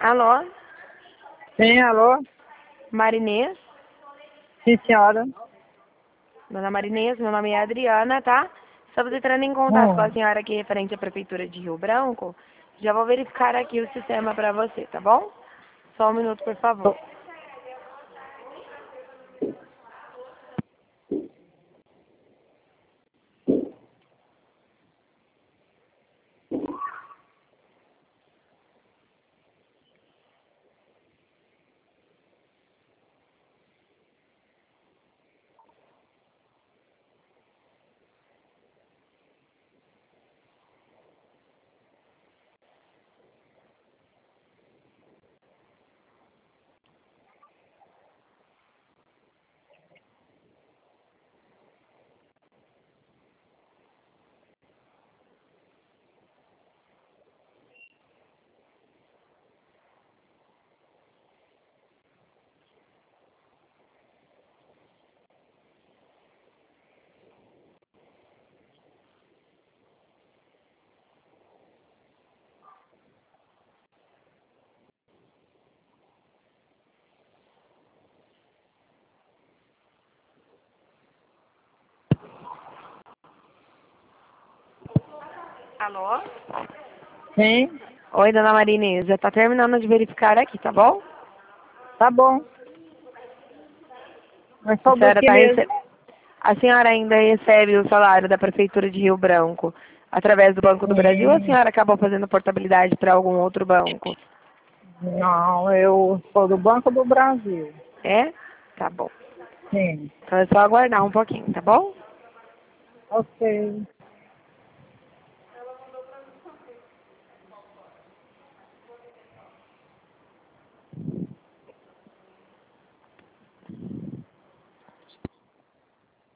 Alô, Sim, alô? Marinês? Sim, senhora. Dona Marinês, meu nome é Adriana, tá? Estamos entrando em contato com a Hum. senhora aqui referente à Prefeitura de Rio Branco. Já vou verificar aqui o sistema para você, tá bom? Só um minuto, por favor. Alô? Sim, Oi, Dona Marinês. Já tá terminando de verificar aqui, tá bom? tá bom. Mas A sobre o senhora que tá mesmo? A senhora ainda recebe o salário da Prefeitura de Rio Branco através do Banco do Brasil ou a Sim. senhora acabou fazendo portabilidade para algum outro banco? Não, eu sou do Banco do Brasil. É? Tá bom. Sim. Então é só aguardar um pouquinho, tá bom? Ok.